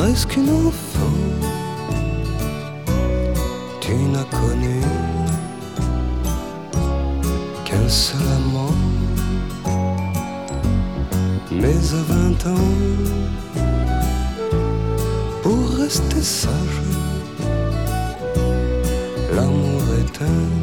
reste qu'une enfant. Tu n'as connu qu'un seul amant. Mais à 20 ans, pour rester sage, l'amour est un